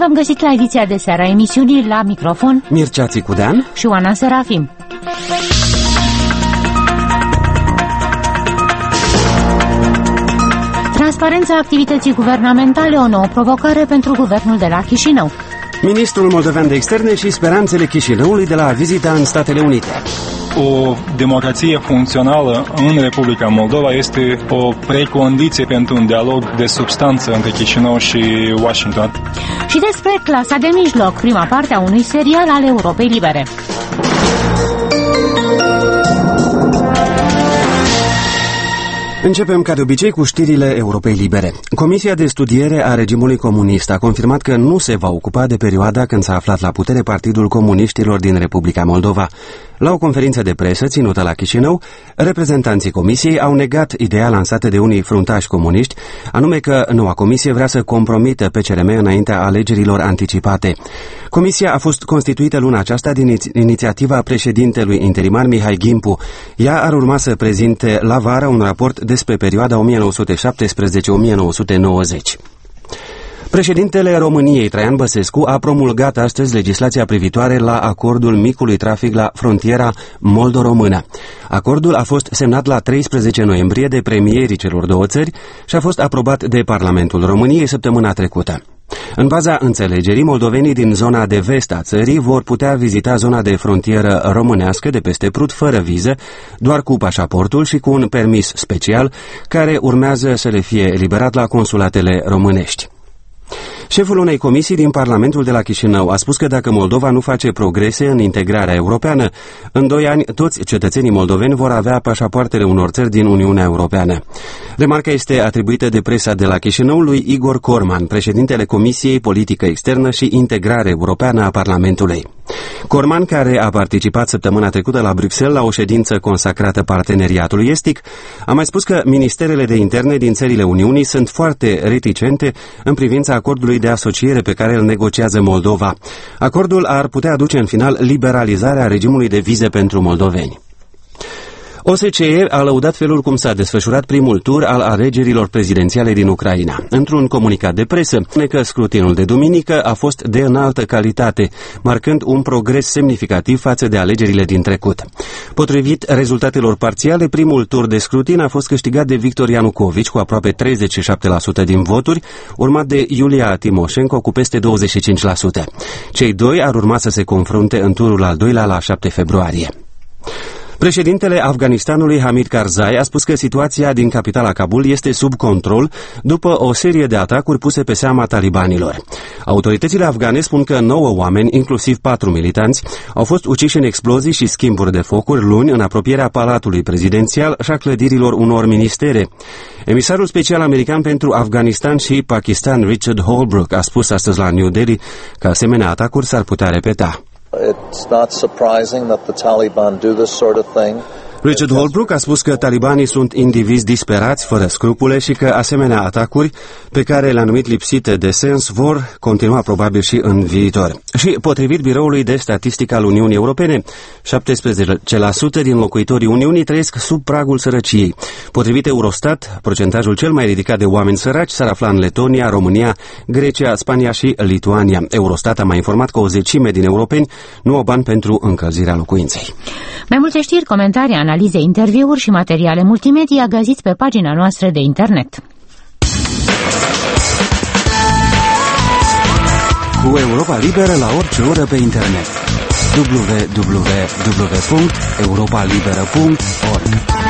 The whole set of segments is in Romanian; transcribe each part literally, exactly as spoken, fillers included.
v-am găsit la ediția de seară a emisiunii. La microfon Mircea Țicudean și Oana Serafim. Transparența activității guvernamentale, o nouă provocare pentru guvernul de la Chișinău. Ministrul moldovean de externe și speranțele Chișinăului de la vizita în Statele Unite. O democrație funcțională în Republica Moldova este o precondiție pentru un dialog de substanță între Chișinău și Washington. Și despre Clasa de mijloc, prima parte a unui serial al Europei Libere. Începem ca de obicei cu știrile Europei Libere. Comisia de studiere a regimului comunist a confirmat că nu se va ocupa de perioada când s-a aflat la putere Partidul Comuniștilor din Republica Moldova. La o conferință de presă ținută la Chișinău, reprezentanții comisiei au negat ideea lansată de unii fruntași comuniști, anume că noua comisie vrea să compromită P C R M înaintea alegerilor anticipate. Comisia a fost constituită luna aceasta din inițiativa președintelui interimar Mihai Gimpu. Ea ar urma să prezinte la vară un raport despre perioada o mie nouă sute șaptesprezece - o mie nouă sute nouăzeci. Președintele României, Traian Băsescu, a promulgat astăzi legislația privitoare la acordul micului trafic la frontiera moldo-română. Acordul a fost semnat la treisprezece noiembrie de premierii celor două țări și a fost aprobat de Parlamentul României săptămâna trecută. În baza înțelegerii, moldovenii din zona de vest a țării vor putea vizita zona de frontieră românească de peste Prut fără viză, doar cu pașaportul și cu un permis special care urmează să le fie eliberat la consulatele românești. Șeful unei comisii din Parlamentul de la Chișinău a spus că dacă Moldova nu face progrese în integrarea europeană, în doi ani toți cetățenii moldoveni vor avea pașapoartele unor țări din Uniunea Europeană. Remarca este atribuită de presa de la Chișinău lui Igor Corman, președintele Comisiei Politică Externă și Integrare Europeană a Parlamentului. Corman, care a participat săptămâna trecută la Bruxelles la o ședință consacrată parteneriatului estic, a mai spus că ministerele de interne din țările Uniunii sunt foarte reticente în privința acordului de asociere pe care îl negociază Moldova. Acordul ar putea aduce în final liberalizarea regimului de vize pentru moldoveni. O S C E a lăudat felul cum s-a desfășurat primul tur al alegerilor prezidențiale din Ucraina. Într-un comunicat de presă, spune că scrutinul de duminică a fost de înaltă calitate, marcând un progres semnificativ față de alegerile din trecut. Potrivit rezultatelor parțiale, primul tur de scrutin a fost câștigat de Victor Ianucovici cu aproape treizeci și șapte la sută din voturi, urmat de Iulia Timoșenko cu peste douăzeci și cinci la sută. Cei doi ar urma să se confrunte în turul al doilea la șapte februarie. Președintele Afganistanului Hamid Karzai a spus că situația din capitala Kabul este sub control după o serie de atacuri puse pe seama talibanilor. Autoritățile afgane spun că nouă oameni, inclusiv patru militanți, au fost uciși în explozii și schimburi de focuri luni în apropierea palatului prezidențial și a clădirilor unor ministere. Emisarul special american pentru Afganistan și Pakistan, Richard Holbrooke, a spus astăzi la New Delhi că asemenea atacuri s-ar putea repeta. It's not surprising that the Taliban do this sort of thing. Richard Holbrooke a spus că talibanii sunt indivizi disperați, fără scrupule și că asemenea atacuri, pe care le-a numit lipsite de sens, vor continua probabil și în viitor. Și potrivit Biroului de Statistică al Uniunii Europene, șaptesprezece la sută din locuitorii Uniunii trăiesc sub pragul sărăciei. Potrivit Eurostat, procentajul cel mai ridicat de oameni săraci s-ar afla în Letonia, România, Grecia, Spania și Lituania. Eurostat a mai informat că o zecime din europeni nu au bani pentru încălzirea locuinței. Mai multe știri, comentarii, analize, interviuri și materiale multimedia găsiți pe pagina noastră de internet. Cu Europa Liberă la orice oră pe internet. w w w punct europa liberă punct org.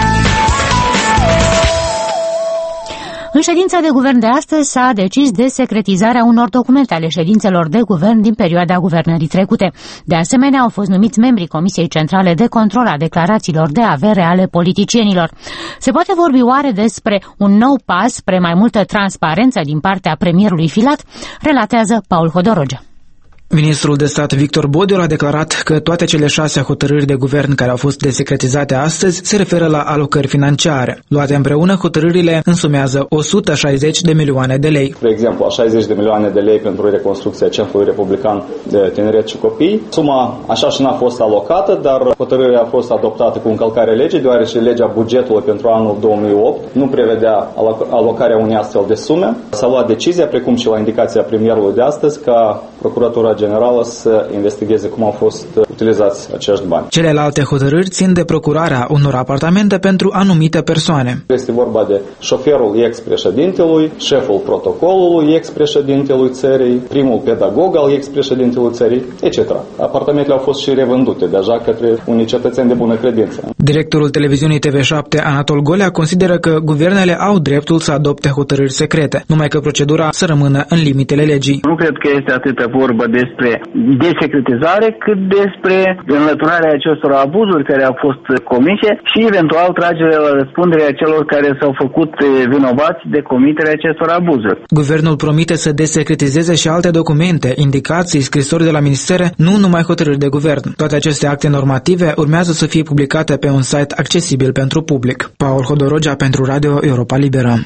În ședința de guvern de astăzi s-a decis de secretizarea unor documente ale ședințelor de guvern din perioada guvernării trecute. De asemenea, au fost numiți membrii Comisiei Centrale de Control a declarațiilor de avere ale politicienilor. Se poate vorbi oare despre un nou pas spre mai multă transparență din partea premierului Filat? Relatează Paul Hodorogea. Ministrul de stat Victor Bodiul a declarat că toate cele șase hotărâri de guvern care au fost desecretizate astăzi se referă la alocări financiare. Luate împreună, hotărârile însumează o sută șaizeci de milioane de lei. De exemplu, șaizeci de milioane de lei pentru reconstrucția Centrului Republican de Tineret și Copii. Suma așa și n-a fost alocată, dar hotărârea a fost adoptată cu încălcarea legii, deoarece legea bugetului pentru anul două mii opt nu prevedea alocarea unei astfel de sume. S-a luat decizia, precum și la indicația premierului de astăzi, ca Procuratura Generală să investigheze cum au fost utilizați acești bani. Celelalte hotărâri țin de procurarea unor apartamente pentru anumite persoane. Este vorba de șoferul ex-președintelui, șeful protocolului ex-președintelui țării, primul pedagog al ex-președintelui țării, et cetera. Apartamentele au fost și revândute deja către unii cetățeni de bună credință. Directorul televiziunii T V șapte, Anatol Golea, consideră că guvernele au dreptul să adopte hotărâri secrete, numai că procedura să rămână în limitele legii. Nu cred că este atât vorba despre desecretizare, cât despre înlăturarea acestor abuzuri care au fost comise și eventual tragerea la răspundere a celor care s-au făcut vinovați de comiterea acestor abuzuri. Guvernul promite să desecretizeze și alte documente, indicații, scrisori de la ministere, nu numai hotărâri de guvern. Toate aceste acte normative urmează să fie publicate pe un site accesibil pentru public. Paul Hodorogea pentru Radio Europa Liberă.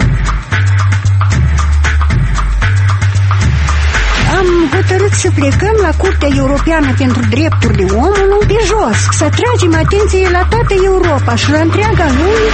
Am hotărât să plecăm la Curtea Europeană pentru Drepturile Omului pe jos, să tragem atenție la toată Europa și la întreaga lume.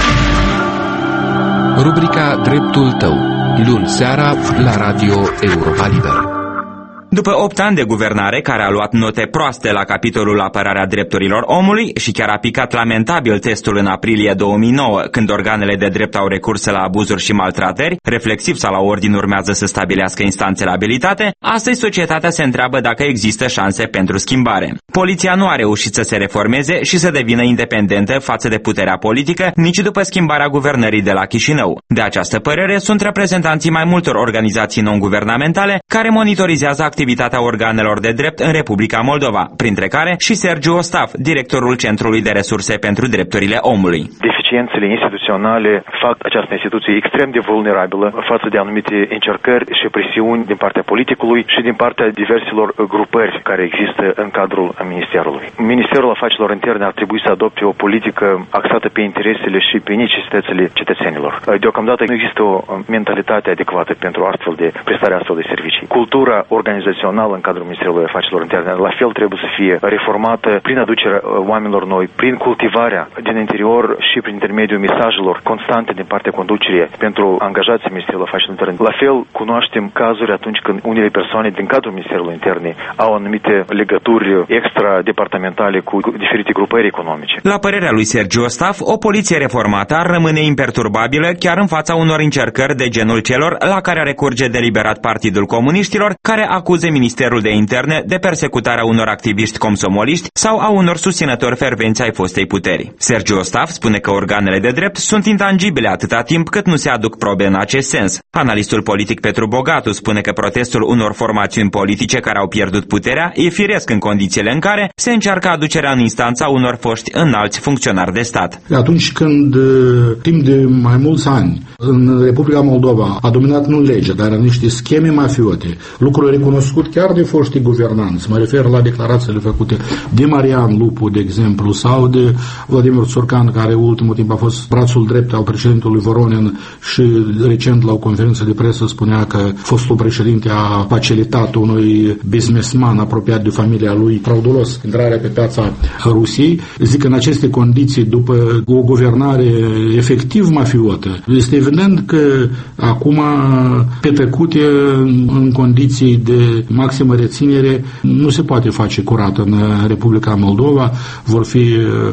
Rubrica Dreptul tău, luni seara la Radio Europa Liberă. După opt ani de guvernare, care a luat note proaste la capitolul apărarea drepturilor omului și chiar a picat lamentabil testul în aprilie două mii nouă, când organele de drept au recurs la abuzuri și maltratări, reflexiv sau la ordin urmează să stabilească instanțele abilitate, astăzi societatea se întreabă dacă există șanse pentru schimbare. Poliția nu a reușit să se reformeze și să devină independentă față de puterea politică, nici după schimbarea guvernării de la Chișinău. De această părere sunt reprezentanții mai multor organizații non-guvernamentale care monitorizează activitatea organelor de drept în Republica Moldova, printre care și Sergiu Ostaf, directorul Centrului de Resurse pentru Drepturile Omului. Deficiențele instituționale fac această instituție extrem de vulnerabilă față de anumite încercări și presiuni din partea politicului și din partea diverselor grupări care există în cadrul Ministerului. Ministerul Afacerilor Interne ar trebui să adopte o politică axată pe interesele și pe necesitățile cetățenilor. Deocamdată nu există o mentalitate adecvată pentru astfel de prestarea astfel de servicii. Cultura organizațională în cadrul Ministerului Afacerilor Interne la fel trebuie să fie reformată prin aducerea oamenilor noi, prin cultivarea din interior și prin intermediul mesajelor constante din partea conducerii pentru angajații Ministerului Afacerilor Interne. La fel, cunoaștem cazuri atunci când unele persoane din cadrul Ministerului Interne au anumite legături extra-departamentale cu diferite grupări economice. La părerea lui Sergiu Ostaf, o poliție reformată ar rămâne imperturbabilă chiar în fața unor încercări de genul celor la care a recurge deliberat Partidul Comuniștilor, care acuze Ministerul de Interne de persecutarea unor activiști comsomoliști sau a unor susținători fervenți ai fostei puteri. Sergiu Ostaf spune că organele de drept sunt intangibile atâta timp cât nu se aduc probe în acest sens. Analistul politic Petru Bogatu spune că protestul unor formațiuni politice care au pierdut puterea e firesc în condițiile în care se încearcă aducerea în instanța unor foști înalți funcționari de stat. Atunci când, timp de mai mulți ani, în Republica Moldova a dominat nu legea, dar niște scheme mafiote, lucruri recunoscut chiar de foștii guvernanți, mă refer la declarațiile făcute de Marian Lupu, de exemplu, sau de Vladimir Țurcan, care ultimul timp a fost brațul drept al președintelui Voronin și recent la o conferință de presă spunea că fostul președinte a facilitat unui businessman apropiat de familia lui fraudulos intrarea pe piața Rusiei. Zic că în aceste condiții, după o guvernare efectiv mafiotă, este evident că acum petrecute în condiții de maximă reținere nu se poate face curat în Republica Moldova. Vor fi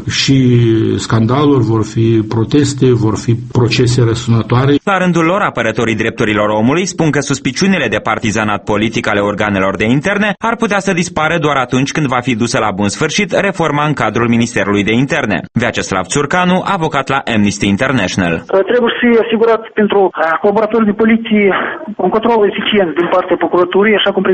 și scandaluri, vor fi proteste, vor fi procese răsunătoare. La rândul lor, apărătorii drepturilor omului spun că suspiciunile de partizanat politic ale organelor de interne ar putea să dispară doar atunci când va fi dusă la bun sfârșit reforma în cadrul Ministerului de Interne. Vyacheslav Țurcanu, avocat la Amnesty International. Trebuie să fie asigurat pentru colaboratorii de poliție un control eficient din partea procuraturii, așa cum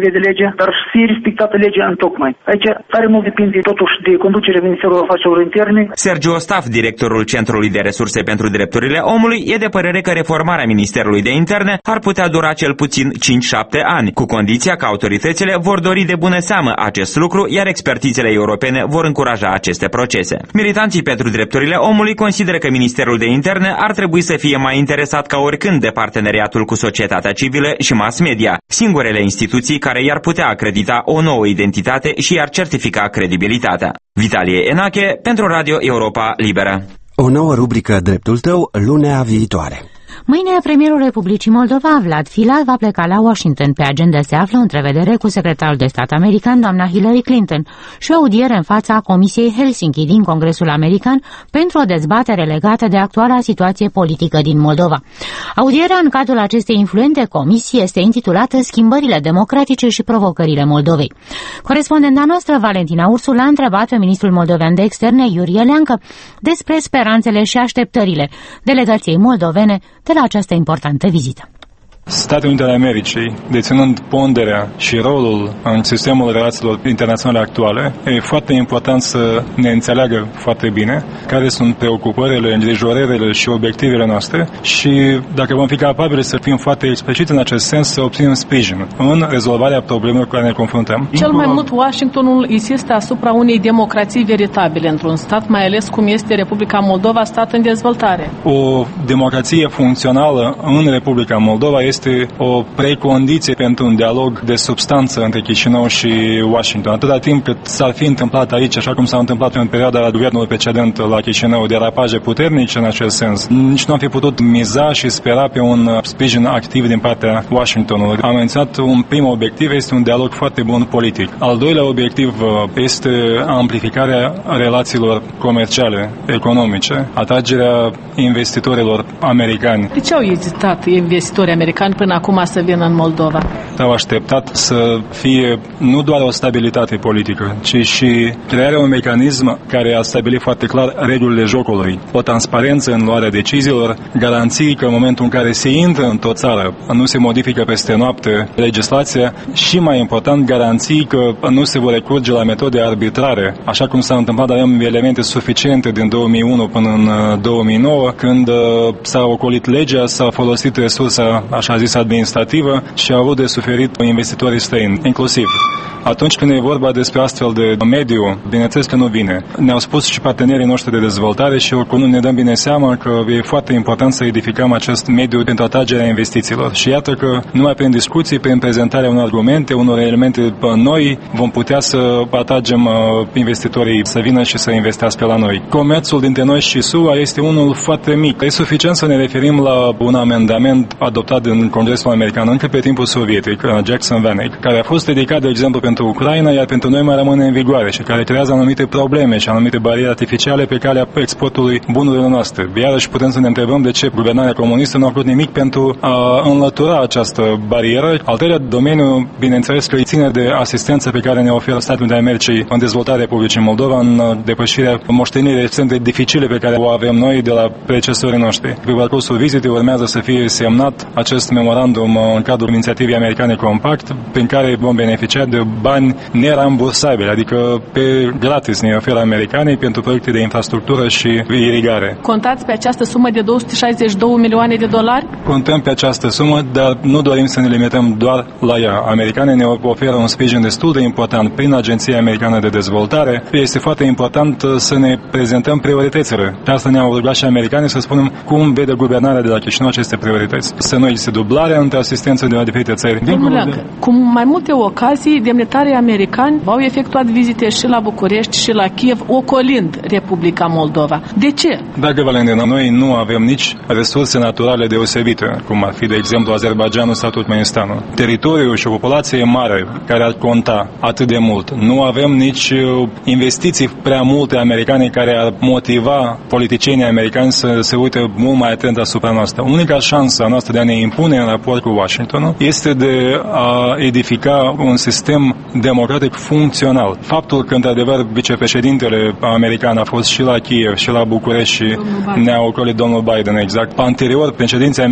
prevede legea, dar să fie respectată legea în tocmai. Aici tare mult depinde totuși de conducerea Ministerului Afacerilor Interne. Sergiu Ostaf, directorul Centrului de Resurse pentru Drepturile Omului, e de părere că reformarea Ministerului de Interne ar putea dura cel puțin cinci șapte ani, cu condiția că autoritățile vor dori de bună seamă acest lucru, iar expertizele europene vor încuraja aceste procese. Militanții pentru drepturile omului consideră că Ministerul de Interne ar trebui să fie mai interesat ca oricând de parteneriatul cu societatea civilă și mass media, singurele instituții care i-ar putea acredita o nouă identitate și i-ar certifica credibilitatea. Vitalie Enache pentru Radio Europa Liberă. O nouă rubrică Dreptul tău lunea viitoare. Mâine, premierul Republicii Moldova, Vlad Filat, va pleca la Washington. Pe agenda se află o întrevedere cu secretarul de stat american, doamna Hillary Clinton, și o audiere în fața Comisiei Helsinki din Congresul American pentru o dezbatere legată de actuala situație politică din Moldova. Audierea în cadrul acestei influente comisii este intitulată Schimbările democratice și provocările Moldovei. Corespondenta noastră, Valentina Ursul, a întrebat pe ministrul moldovean de externe, Iurie Leancă, despre speranțele și așteptările delegației moldovene de la această importantă vizită. Statele Unite ale Americii, deținând ponderea și rolul în sistemul relațiilor internaționale actuale, e foarte important să ne înțeleagă foarte bine care sunt preocupările, îngrijorările și obiectivele noastre și dacă vom fi capabili să fim foarte expliciți în acest sens, să obținem sprijin în rezolvarea problemelor cu care ne confruntăm. Cel mai mult Washingtonul insistă asupra unei democrații veritabile într-un stat, mai ales cum este Republica Moldova, stat în dezvoltare. O democrație funcțională în Republica Moldova este este o precondiție pentru un dialog de substanță între Chișinău și Washington. Atâta timp cât s-ar fi întâmplat aici, așa cum s-a întâmplat în perioada la guvernului precedent la Chișinău, derapaje puternice în acest sens, nici nu am fi putut miza și spera pe un sprijin activ din partea Washingtonului. Am menționat un prim obiectiv, este un dialog foarte bun politic. Al doilea obiectiv este amplificarea relațiilor comerciale, economice, atragerea investitorilor americani. De ce au ezitat investitorii americani până acum să vină în Moldova? Au așteptat să fie nu doar o stabilitate politică, ci și crearea unui mecanism care a stabilit foarte clar regulile jocului, o transparență în luarea deciziilor, garanții că în momentul în care se intră într-o țară nu se modifică peste noapte legislația și, mai important, garanții că nu se vor recurge la metode arbitrare, așa cum s-a întâmplat, avem elemente suficiente din două mii unu până în două mii nouă, când s-a ocolit legea, s-a folosit resursa așa zis administrativă și au avut de suferit investitorii străini, inclusiv. Atunci când e vorba despre astfel de mediu, bineînțeles că nu vine. Ne-au spus și partenerii noștri de dezvoltare și oricum ne dăm bine seama că e foarte important să edificăm acest mediu pentru atragerea investițiilor. Și iată că numai prin discuții, prin prezentarea unor argumente, unor elemente noi, vom putea să atragem investitorii să vină și să investească la noi. Comerțul dintre noi și S U A este unul foarte mic. E suficient să ne referim la un amendament adoptat în Congresul American încă pe timpul sovietic, Jackson-Vanik, care a fost dedicat, de exemplu, pentru Ucraina, iar pentru noi mai rămâne în vigoare și care creează anumite probleme și anumite bariere artificiale pe calea exportului bunurilor noastre. Iarăși putem să ne întrebăm de ce guvernarea comunistă nu a făcut nimic pentru a înlătura această barieră. Al treilea domeniu, bineînțeles că îi ține de asistență pe care ne oferă Statele Unite ale Americii în dezvoltarea Republicii Moldova, în depășirea moștenirii extrem de dificile pe care o avem noi de la predecesorii noștri. Pe parcursul vizitei urmează să fie semnat acest memorandum în cadrul inițiativei americane Compact, prin care vom beneficia de bani nerambursabili, adică pe gratis ne oferă americanii pentru proiecte de infrastructură și irigare. Contați pe această sumă de două sute șaizeci și două milioane de dolari? Contăm pe această sumă, dar nu dorim să ne limităm doar la ea. Americanii ne oferă un sprijin destul de important prin Agenția Americană de Dezvoltare. Este foarte important să ne prezentăm prioritățile. De asta ne-au rugat și americanii să spunem cum vede guvernarea de la Chișinău aceste priorități. Să nu existe dublarea între asistență de la diferite țări. Domnule, de... cu mai multe ocazii, demnitarii americani au efectuat vizite și la București și la Kiev, ocolind Republica Moldova. De ce? Dacă, Valentina, noi nu avem nici resurse naturale deosebite, cum ar fi, de exemplu, Azerbaidjanul sau Turkmenistanul. Teritoriul și o populație mare care ar conta atât de mult. Nu avem nici investiții prea multe americane care ar motiva politicienii americani să se uite mult mai atent asupra noastră. Unica șansă a noastră de a ne impune în raport cu Washingtonul este de a edifica un sistem democratic funcțional. Faptul că, într-adevăr, vicepreședintele american a fost și la Kiev și la București și ne-a ocolit domnul Biden, exact. Anterior, președinții americani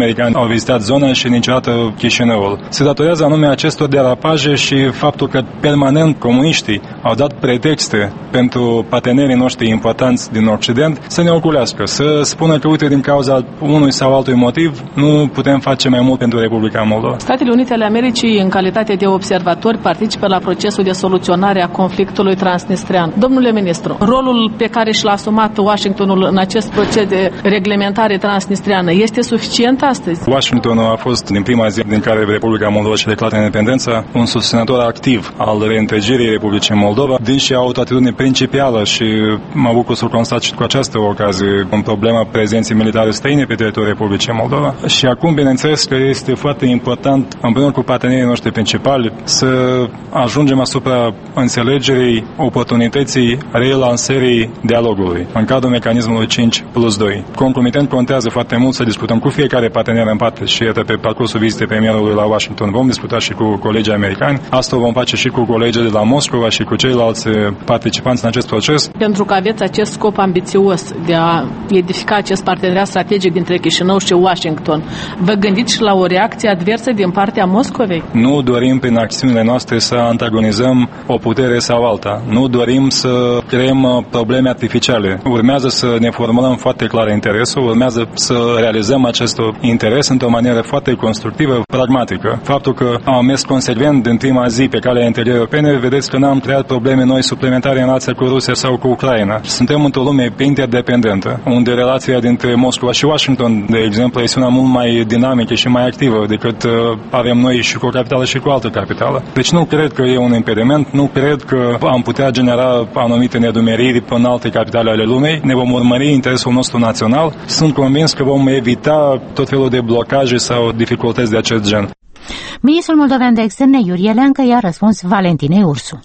americani au vizitat zona și niciodată Chișinăul. Se datorează anume acestor derapaje și faptul că permanent comuniștii au dat pretexte pentru partenerii noștri importanți din Occident să ne oculească, să spună că, uite, din cauza unui sau altui motiv, nu putem face mai mult pentru Republica Moldova. Statele Unite ale Americii, în calitate de observatori, participă la procesul de soluționare a conflictului transnistrean. Domnule ministru, rolul pe care și l-a asumat Washingtonul în acest proces de reglementare transnistreană este suficient astăzi? Washingtonul a fost, din prima zi din care Republica Moldova și declară independența, un susținător activ al reîntregirii Republicii Moldova, deși au o atitudine principială și mă bucur să constat și cu această ocazie în problema prezenței militare străine pe teritoriul Republicii Moldova. Și acum, bineînțeles, că este foarte important, împreună cu partenerii noștri principali, să ajungem asupra înțelegerii oportunității relansării dialogului în cadrul mecanismului cinci plus doi. Concomitent contează foarte mult să discutăm cu fiecare partener în parte și iată, pe parcursul vizitei premierului la Washington vom discuta și cu colegii americani. Asta o vom face și cu colegii de la Moscova și cu ceilalți participanți în acest proces. Pentru că aveți acest scop ambițios de a edifica acest parteneriat strategic dintre Chișinău și Washington, vă gândiți și la o reacție adversă din partea Moscovei? Nu dorim prin acțiunile noastre să antagonizăm o putere sau alta. Nu dorim să creăm probleme artificiale. Urmează să ne formulăm foarte clar interesul, urmează să realizăm acest interes într-o manieră foarte constructivă, pragmatică. Faptul că am mers consecvent din prima zi pe calea integrării europene, vedeți că n-am creat probleme noi suplimentare în relația cu Rusia sau cu Ucraina. Suntem într-o lume interdependentă, unde relația dintre Moscova și Washington, de exemplu, este una mult mai dinamică și mai activă decât uh, avem noi și cu o capitală și cu o altă capitală. Deci nu cred că e un impediment, nu cred că am putea genera anumite nedumeriri în alte capitale ale lumei. Ne vom urmări interesul nostru național. Sunt convins că vom evita tot felul de blocaje sau dificultăți de acest gen. Ministrul moldovean de externe Iurie Leancă i-a răspuns Valentinei Ursu.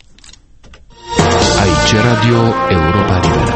Aici Radio Europa Liberă.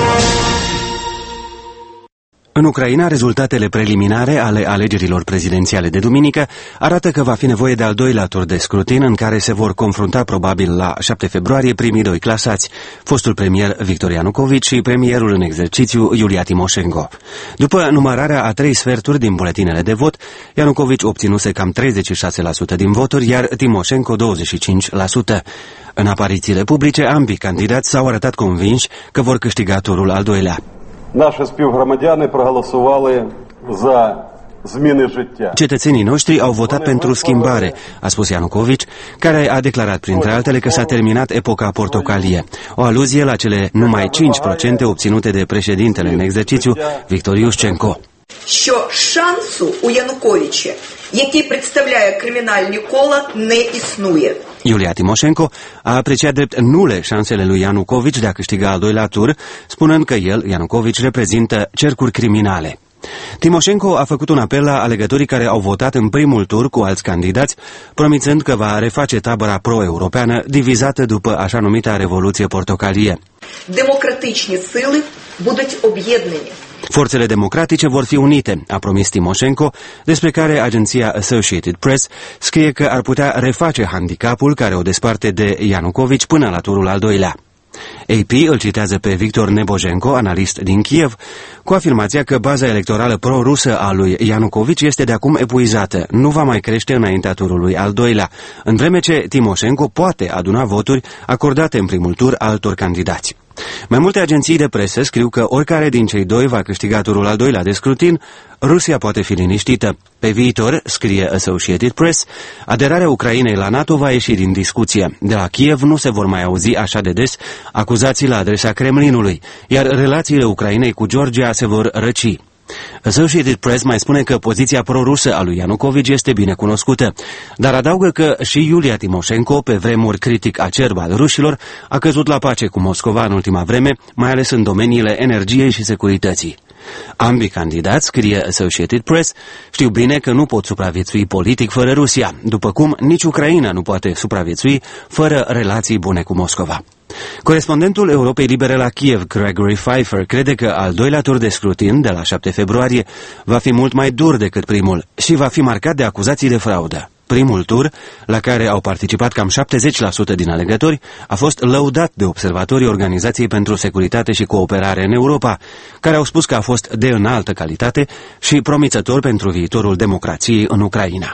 În Ucraina, rezultatele preliminare ale alegerilor prezidențiale de duminică arată că va fi nevoie de al doilea tur de scrutin în care se vor confrunta probabil la șapte februarie primii doi clasați, fostul premier Victor Ianukovici și premierul în exercițiu Iulia Timoșenko. După numărarea a trei sferturi din buletinele de vot, Ianukovici obținuse cam treizeci și șase la sută din voturi, iar Timoșenko douăzeci și cinci la sută. În aparițiile publice, ambii candidați s-au arătat convinși că vor câștiga turul al doilea. Наші співгромадяни проголосували за зміни життя. Cetățenii noștri au votat pentru schimbare, a spus Ianukovici, care a declarat printre altele că s-a terminat epoca portocalie, o aluzie la cele numai cinci la sută obținute de președintele în exercițiu, Victor Ющенко. Що шансу у Януковича, який представляє кримінальне коло, не існує. Iulia Timoșenko a apreciat drept nule șansele lui Ianukovici de a câștiga al doilea tur, spunând că el, Ianukovici, reprezintă cercuri criminale. Timoșenko a făcut un apel la alegătorii care au votat în primul tur cu alți candidați, promițând că va reface tabăra pro-europeană divizată după așa numita Revoluție Portocalie. Democratičні сили будуть об'єднані. Forțele democratice vor fi unite, a promis Timoșenko, despre care agenția Associated Press scrie că ar putea reface handicapul care o desparte de Ianukovici până la turul al doilea. A P îl citează pe Victor Nebojenko, analist din Kiev, cu afirmația că baza electorală pro-rusă a lui Ianukovici este de acum epuizată, nu va mai crește înaintea turului al doilea, în vreme ce Timoșenko poate aduna voturi acordate în primul tur altor candidați. Mai multe agenții de presă scriu că oricare din cei doi va câștiga turul al doilea de scrutin, Rusia poate fi liniștită. Pe viitor, scrie Associated Press, aderarea Ucrainei la NATO va ieși din discuție. De la Kiev nu se vor mai auzi așa de des acuzații la adresa Kremlinului, iar relațiile Ucrainei cu Georgia se vor răci. Associated Press mai spune că poziția pro-rusă a lui Ianukovici este bine cunoscută, dar adaugă că și Iulia Timoșenko, pe vremuri critic acerb al rușilor, a căzut la pace cu Moscova în ultima vreme, mai ales în domeniile energiei și securității. Ambii candidați, scrie Associated Press, știu bine că nu pot supraviețui politic fără Rusia, după cum nici Ucraina nu poate supraviețui fără relații bune cu Moscova. Corespondentul Europei Libere la Kiev, Gregory Pfeiffer, crede că al doilea tur de scrutin, de la șapte februarie, va fi mult mai dur decât primul și va fi marcat de acuzații de fraudă. Primul tur, la care au participat cam șaptezeci la sută din alegători, a fost lăudat de observatorii Organizației pentru Securitate și Cooperare în Europa, care au spus că a fost de înaltă calitate și promițător pentru viitorul democrației în Ucraina.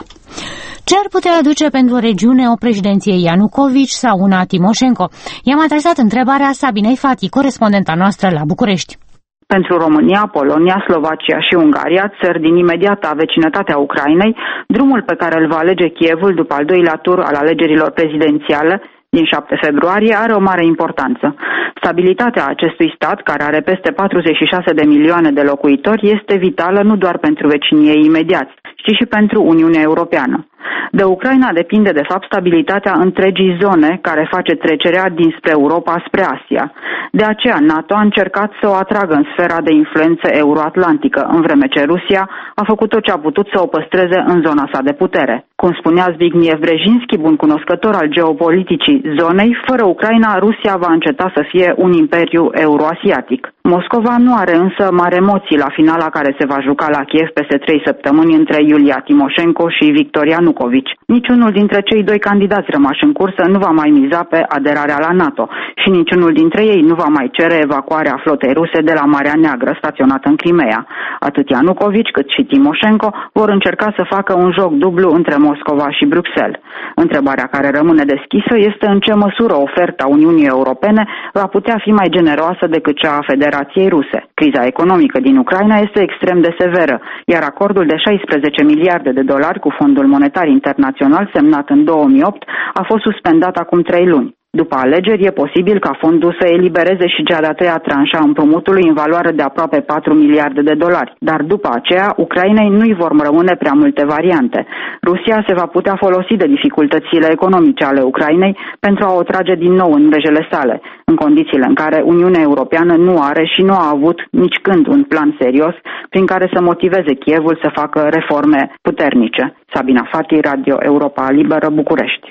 Ce ar putea aduce pentru regiune o președinție Ianukovici sau una Timoșenko? I-am adresat întrebarea Sabinei Fati, corespondenta noastră la București. Pentru România, Polonia, Slovacia și Ungaria, țări din imediata vecinătate a Ucrainei, drumul pe care îl va alege Kievul după al doilea tur al alegerilor prezidențiale din șapte februarie are o mare importanță. Stabilitatea acestui stat, care are peste patruzeci și șase de milioane de locuitori, este vitală nu doar pentru vecinii ei imediați, ci și pentru Uniunea Europeană. De Ucraina depinde de fapt stabilitatea întregii zone care face trecerea dinspre Europa spre Asia. De aceea NATO a încercat să o atragă în sfera de influență euroatlantică, în vreme ce Rusia a făcut tot ce a putut să o păstreze în zona sa de putere. Cum spunea Zbigniew Brzezinski, bun cunoscător al geopoliticii zonei, fără Ucraina, Rusia va înceta să fie un imperiu euroasiatic. Moscova nu are însă mari emoții la finala care se va juca la Kiev peste trei săptămâni între Iulia Timoșenko și Victor Ianukovici. Niciunul dintre cei doi candidați rămași în cursă nu va mai miza pe aderarea la NATO și niciunul dintre ei nu va mai cere evacuarea flotei ruse de la Marea Neagră staționată în Crimea. Atât Ianukovici cât și Timoșenko vor încerca să facă un joc dublu între Moscova și Bruxelles. Întrebarea care rămâne deschisă este în ce măsură oferta Uniunii Europene va putea fi mai generoasă decât cea a Federației Ruse. Criza economică din Ucraina este extrem de severă, iar acordul de șaisprezece miliarde de dolari cu Fondul Monetar Internațional semnat în două mii opt a fost suspendat acum trei luni. După alegeri, e posibil ca fondul să elibereze și cea de-a treia tranșă a împrumutului în valoare de aproape patru miliarde de dolari. Dar după aceea, Ucrainei nu-i vor rămâne prea multe variante. Rusia se va putea folosi de dificultățile economice ale Ucrainei pentru a o trage din nou în mrejele sale, în condițiile în care Uniunea Europeană nu are și nu a avut nici când un plan serios prin care să motiveze Kievul să facă reforme puternice. Sabina Fati, Radio Europa Liberă, București.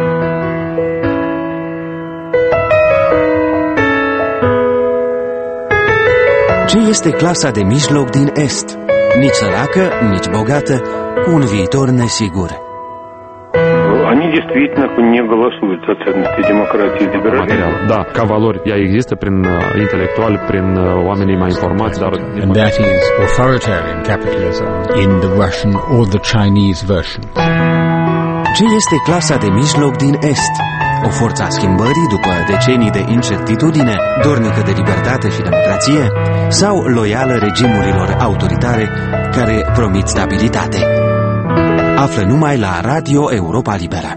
Ce este clasa de mijloc din Est? Nici săracă, nici bogată, cu un viitor nesigur. Они действительно не голосуют за ценности демократии и либерализма. Da, ca valori, ea există prin uh, intelectuali, prin uh, oamenii mai informați, dar... And that is authoritarian capitalism in the Russian or the Chinese version. Ce este clasa de mijloc din Est? O forță a schimbării după decenii de incertitudine, dornică de libertate și democrație, sau loială regimurilor autoritare care promit stabilitate? Află numai la Radio Europa Liberă.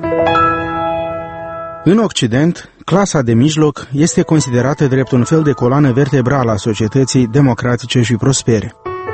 În Occident, clasa de mijloc este considerată drept un fel de coloană vertebrală a societății democratice și prospere.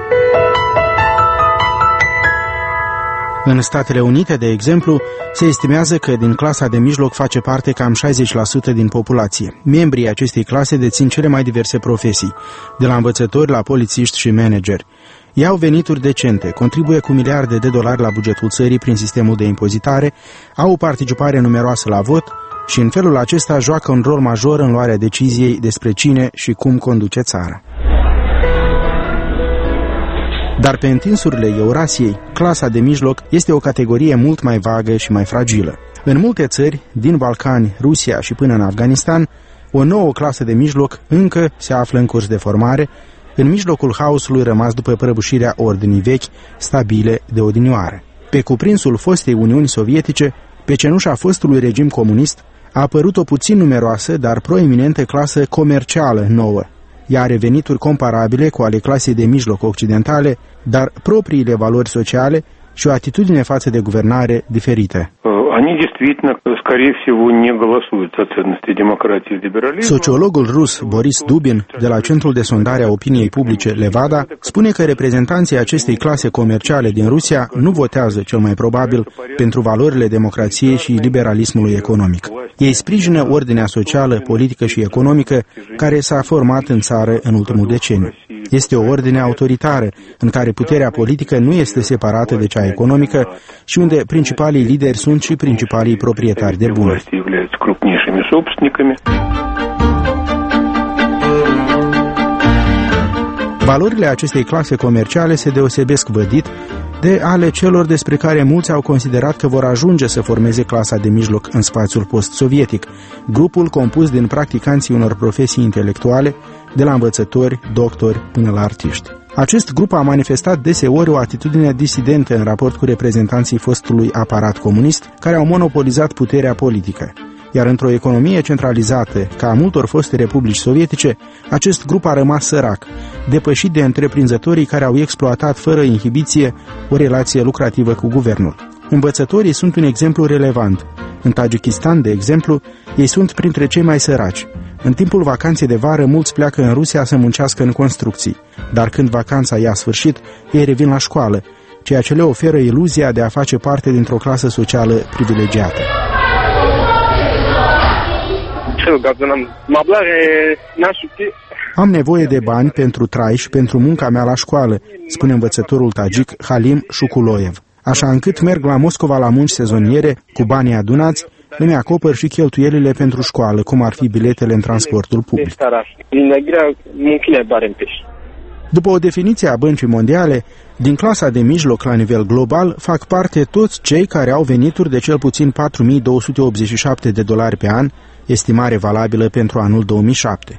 În Statele Unite, de exemplu, se estimează că din clasa de mijloc face parte cam șaizeci la sută din populație. Membrii acestei clase dețin cele mai diverse profesii, de la învățători la polițiști și manageri. Ei au venituri decente, contribuie cu miliarde de dolari la bugetul țării prin sistemul de impozitare, au o participare numeroasă la vot și în felul acesta joacă un rol major în luarea deciziei despre cine și cum conduce țara. Dar pe întinsurile Eurasiei, clasa de mijloc este o categorie mult mai vagă și mai fragilă. În multe țări, din Balcani, Rusia și până în Afganistan, o nouă clasă de mijloc încă se află în curs de formare, în mijlocul haosului rămas după prăbușirea ordinii vechi, stabile de odinioară. Pe cuprinsul fostei Uniuni Sovietice, pe cenușa fostului regim comunist, a apărut o puțin numeroasă, dar proeminentă clasă comercială nouă. Ea are venituri comparabile cu ale clasei de mijloc occidentale, dar propriile valori sociale și o atitudine față de guvernare diferită. Они действительно, скорее всего, не голосуют за ценности демократии и либерализма. Sociologul rus Boris Dubin, de la Centrul de Sondare a Opiniei Publice Levada, spune că reprezentanții acestei clase comerciale din Rusia nu votează, cel mai probabil, pentru valorile democrației și liberalismului economic. Ei sprijină ordinea socială, politică și economică care s-a format în țară în ultimul deceniu. Este o ordine autoritară, în care puterea politică nu este separată de cea economică și unde principalii lideri sunt și principalii proprietari de bunuri. Valorile acestei clase comerciale se deosebesc vădit de ale celor despre care mulți au considerat că vor ajunge să formeze clasa de mijloc în spațiul post-sovietic, grupul compus din practicanții unor profesii intelectuale, de la învățători, doctori până la artiști. Acest grup a manifestat deseori o atitudine disidentă în raport cu reprezentanții fostului aparat comunist, care au monopolizat puterea politică. Iar într-o economie centralizată, ca a multor foste republici sovietice, acest grup a rămas sărac, depășit de întreprinzătorii care au exploatat fără inhibiție o relație lucrativă cu guvernul. Învățătorii sunt un exemplu relevant. În Tajikistan, de exemplu, ei sunt printre cei mai săraci. În timpul vacanței de vară, mulți pleacă în Rusia să muncească în construcții, dar când vacanța ia sfârșit, ei revin la școală, ceea ce le oferă iluzia de a face parte dintr-o clasă socială privilegiată. Am nevoie de bani pentru trai și pentru munca mea la școală, spune învățătorul tajik Halim Shukuloyev. Așa încât merg la Moscova la munci sezoniere, cu banii adunați, îmi acopăr și cheltuielile pentru școală, cum ar fi biletele în transportul public. După o definiție a Băncii Mondiale, din clasa de mijloc la nivel global fac parte toți cei care au venituri de cel puțin patru mii două sute optzeci și șapte de dolari pe an, estimare valabilă pentru anul două mii șapte.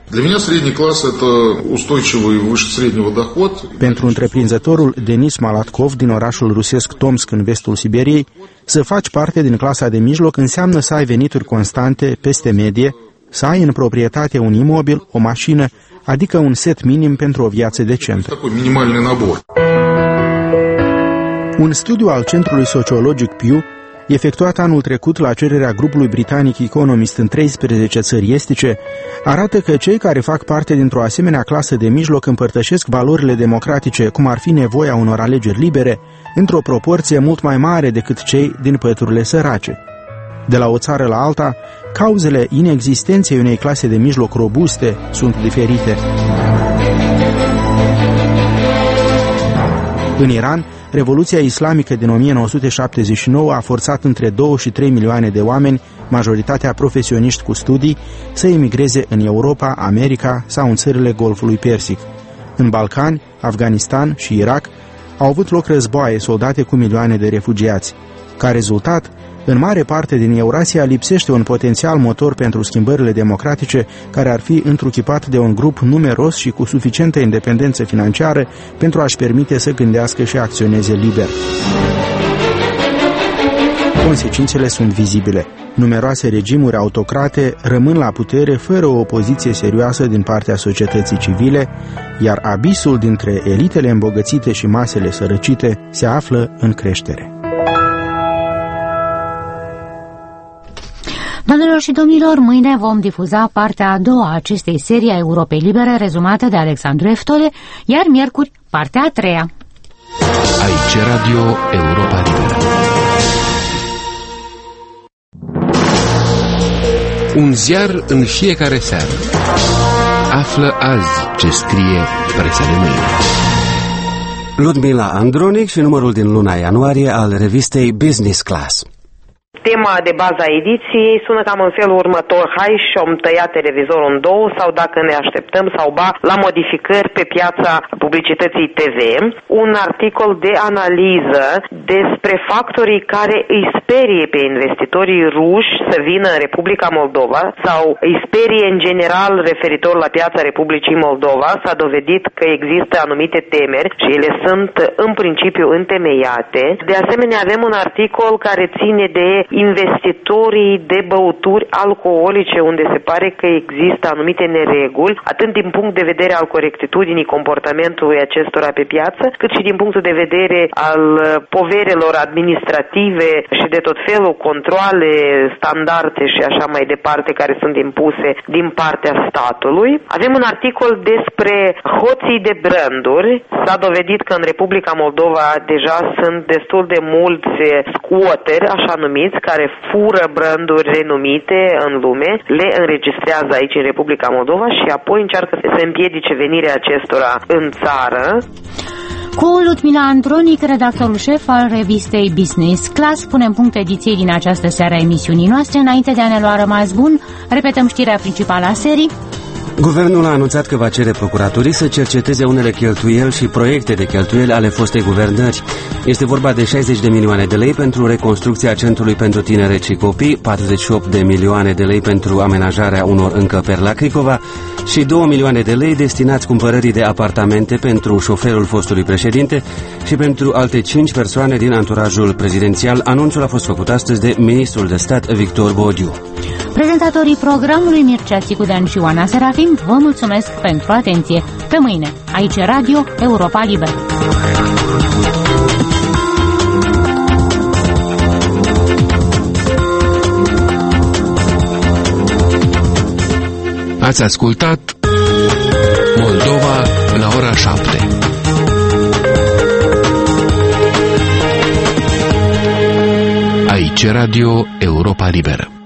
Pentru întreprinzătorul Denis Malatkov din orașul rusesc Tomsk în vestul Siberiei, să faci parte din clasa de mijloc înseamnă să ai venituri constante, peste medie, să ai în proprietate un imobil, o mașină, adică un set minim pentru o viață decentă. Un studiu al Centrului Sociologic Pew, efectuat anul trecut la cererea grupului britanic Economist în treisprezece țări estice, arată că cei care fac parte dintr-o asemenea clasă de mijloc împărtășesc valorile democratice, cum ar fi nevoia unor alegeri libere, într-o proporție mult mai mare decât cei din păturile sărace. De la o țară la alta, cauzele inexistenței unei clase de mijloc robuste sunt diferite. În Iran, Revoluția islamică din o mie nouă sute șaptezeci și nouă a forțat între două și trei milioane de oameni, majoritatea profesioniști cu studii, să emigreze în Europa, America sau în țările Golfului Persic. În Balcani, Afganistan și Irak au avut loc războaie soldate cu milioane de refugiați. Ca rezultat, în mare parte din Eurasia lipsește un potențial motor pentru schimbările democratice care ar fi întruchipat de un grup numeros și cu suficientă independență financiară pentru a-și permite să gândească și acționeze liber. Consecințele sunt vizibile. Numeroase regimuri autocrate rămân la putere fără o opoziție serioasă din partea societății civile, iar abisul dintre elitele îmbogățite și masele sărăcite se află în creștere. Doamnelor și domnilor, mâine vom difuza partea a doua a acestei serii a Europei Libere, rezumată de Alexandru Eftole, iar miercuri, partea a treia. Aici Radio Europa Liberă. Un ziar în fiecare seară. Află azi ce scrie presa de mâine. Ludmila Andronic și numărul din luna ianuarie al revistei Business Class. Tema de bază a ediției sună cam în felul următor: hai și-om tăia televizorul în două, sau dacă ne așteptăm sau ba la modificări pe piața publicității T V. Un articol de analiză despre factorii care îi sperie pe investitorii ruși să vină în Republica Moldova sau îi sperie în general referitor la piața Republicii Moldova. S-a dovedit că există anumite temeri și ele sunt în principiu întemeiate. De asemenea, avem un articol care ține de investitorii de băuturi alcoolice, unde se pare că există anumite nereguli, atât din punct de vedere al corectitudinii comportamentului acestora pe piață, cât și din punctul de vedere al poverelor administrative și de tot felul controale, standarde și așa mai departe care sunt impuse din partea statului. Avem un articol despre hoții de branduri. S-a dovedit că în Republica Moldova deja sunt destul de mulți squatteri, așa numiți, care fură branduri renumite în lume, le înregistrează aici în Republica Moldova și apoi încearcă să împiedice venirea acestora în țară. Cu Ludmila Andronic, redactorul șef al revistei Business Class, punem punct ediției din această seară a emisiunii noastre. Înainte de a ne lua rămas bun, repetăm știrea principală a serii. Guvernul a anunțat că va cere procuraturii să cerceteze unele cheltuieli și proiecte de cheltuieli ale fostei guvernări. Este vorba de șaizeci de milioane de lei pentru reconstrucția Centrului pentru Tineret și Copii, patruzeci și opt de milioane de lei pentru amenajarea unor încăperi la Cricova și două milioane de lei destinați cumpărării de apartamente pentru șoferul fostului președinte și pentru alte cinci persoane din anturajul prezidențial. Anunțul a fost făcut astăzi de ministrul de stat Victor Bodiu. Prezentatorii programului Mircea Țicudean și Oana Serafim vă mulțumesc pentru atenție. Pe mâine, aici Radio Europa Liberă. Ați ascultat Moldova la ora șapte. Aici Radio Europa Liberă.